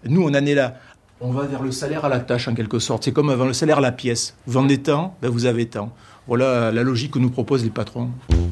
Nous, on en est là. On va vers le salaire à la tâche, en quelque sorte. C'est comme avant le salaire à la pièce. Vous vendez tant, vous avez tant. Voilà la logique que nous proposent les patrons.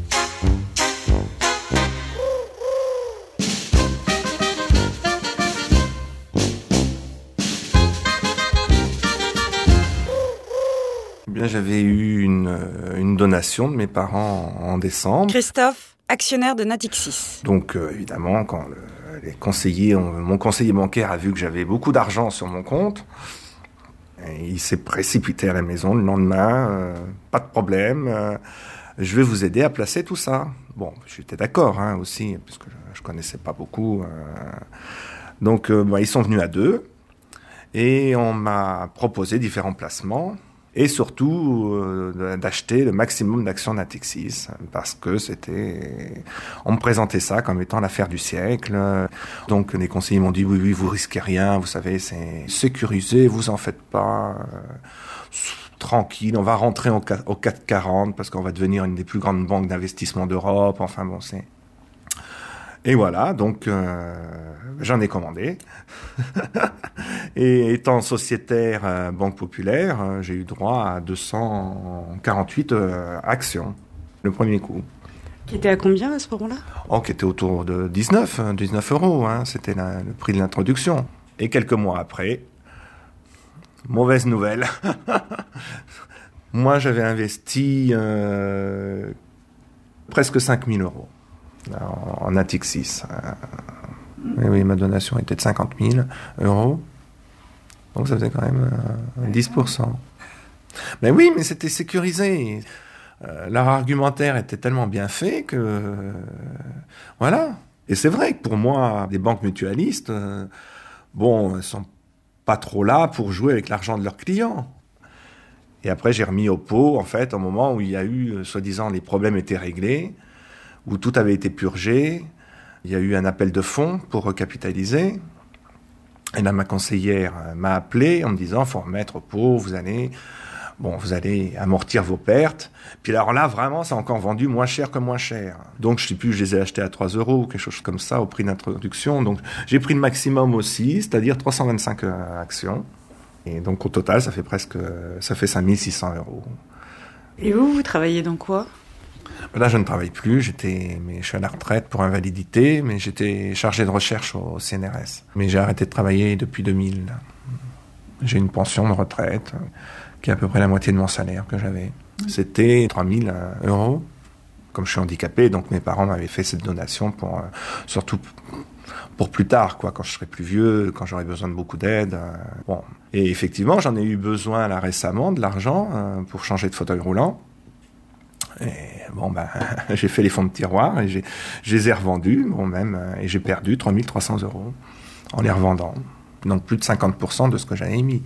Bien, j'avais eu une donation de mes parents en décembre. Christophe, actionnaire de Natixis. Donc, évidemment, quand mon conseiller bancaire a vu que j'avais beaucoup d'argent sur mon compte, il s'est précipité à la maison le lendemain. Pas de problème, je vais vous aider à placer tout ça. Bon, j'étais d'accord aussi, parce que je connaissais pas beaucoup. Donc, ils sont venus à deux et on m'a proposé différents placements. Et surtout d'acheter le maximum d'actions Natixis, parce que on me présentait ça comme étant l'affaire du siècle. Donc les conseillers m'ont dit oui, vous risquez rien, vous savez, c'est sécurisé, vous en faites pas, tranquille, on va rentrer au CAC 40 parce qu'on va devenir une des plus grandes banques d'investissement d'Europe. Enfin bon, c'est... Et voilà, donc j'en ai commandé. Et étant sociétaire Banque Populaire, j'ai eu droit à 248 actions, le premier coup. Qui était à combien à ce moment-là ? Qui était autour de 19 euros, c'était le prix de l'introduction. Et quelques mois après, mauvaise nouvelle. Moi, j'avais investi presque 5 000 euros. En Natixis. Oui, ma donation était de 50 000 euros. Donc ça faisait quand même 10%. Mais oui, mais c'était sécurisé. Leur argumentaire était tellement bien fait que... voilà. Et c'est vrai que pour moi, les banques mutualistes, elles sont pas trop là pour jouer avec l'argent de leurs clients. Et après, j'ai remis au pot, en fait, au moment où il y a eu, soi-disant, les problèmes étaient réglés, où tout avait été purgé. Il y a eu un appel de fonds pour recapitaliser. Et là, ma conseillère m'a appelé en me disant, faut remettre au pot, vous allez amortir vos pertes. Puis alors là, vraiment, c'est encore vendu moins cher que moins cher. Donc, je sais plus, je les ai achetés à 3 euros ou quelque chose comme ça au prix d'introduction. Donc, j'ai pris le maximum aussi, c'est-à-dire 325 actions. Et donc, au total, ça fait 5 600 euros. Et vous travaillez dans quoi ? Là, je ne travaille plus, je suis à la retraite pour invalidité, mais j'étais chargé de recherche au CNRS. Mais j'ai arrêté de travailler depuis 2000. J'ai une pension de retraite qui est à peu près la moitié de mon salaire que j'avais. C'était 3 000 euros. Comme je suis handicapé, donc mes parents m'avaient fait cette donation surtout pour plus tard, quand je serai plus vieux, quand j'aurai besoin de beaucoup d'aide. Et effectivement, j'en ai eu besoin là récemment, de l'argent, pour changer de fauteuil roulant. Et j'ai fait les fonds de tiroir et je les ai revendus, et j'ai perdu 3 300 euros en les revendant. Donc plus de 50% de ce que j'avais mis.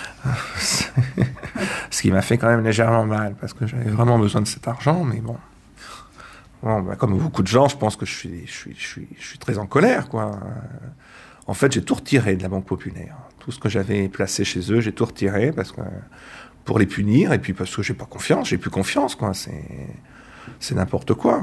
Ce qui m'a fait quand même légèrement mal, parce que j'avais vraiment besoin de cet argent, mais bon. Comme beaucoup de gens, je pense que je suis très en colère, En fait, j'ai tout retiré de la Banque Populaire. Tout ce que j'avais placé chez eux, j'ai tout retiré, parce que... pour les punir, et puis parce que j'ai plus confiance, C'est n'importe quoi.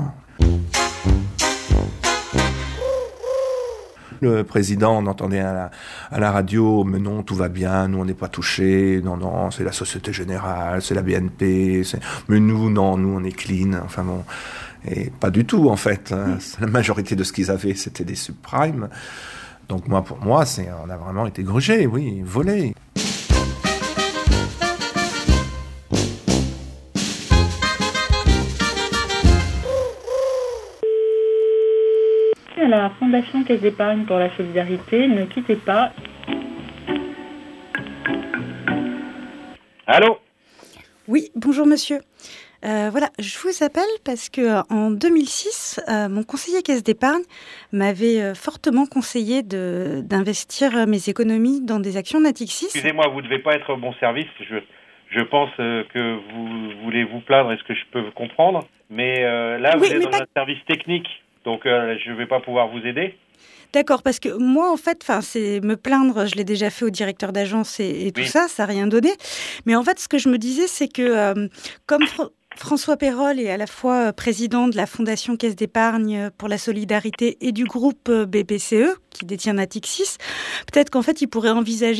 Le président, on entendait à la radio, mais non, tout va bien, nous on n'est pas touchés, non, c'est la Société Générale, c'est la BNP, mais nous on est clean, et pas du tout en fait. La majorité de ce qu'ils avaient, c'était des subprimes. Donc pour moi, on a vraiment été grugés, oui, volés. À la Fondation Caisse d'épargne pour la solidarité, ne quittez pas. Allô ? Oui, bonjour monsieur. Je vous appelle parce que en 2006, mon conseiller caisse d'épargne m'avait fortement conseillé d'investir mes économies dans des actions Natixis. Excusez-moi, vous ne devez pas être au bon service. Je pense que vous voulez vous plaindre, est-ce que je peux comprendre ? Mais là, vous êtes dans un service technique, donc je ne vais pas pouvoir vous aider. D'accord, parce que moi, en fait, c'est me plaindre, je l'ai déjà fait au directeur d'agence et tout ça n'a rien donné. Mais en fait, ce que je me disais, c'est que François Pérolle est à la fois président de la Fondation Caisse d'épargne pour la solidarité et du groupe BPCE, qui détient Natixis. Peut-être qu'en fait, il pourrait envisager